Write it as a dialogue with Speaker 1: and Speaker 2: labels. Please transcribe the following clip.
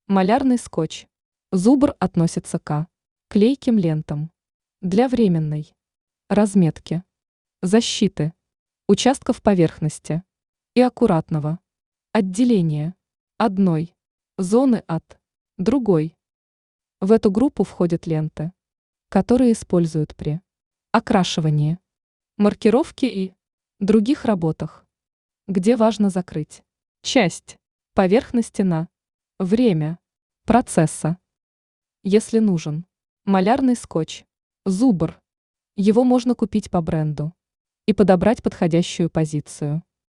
Speaker 1: Малярный скотч. Зубр относится к клейким лентам. Для временной разметки, защиты, участков поверхности и аккуратного отделения одной зоны от другой. В эту группу входят ленты, которые используют при окрашивании, маркировке и других работах, где важно закрыть часть поверхности на время процесса. Если нужен малярный скотч, зубр, его можно купить по бренду и подобрать подходящую позицию.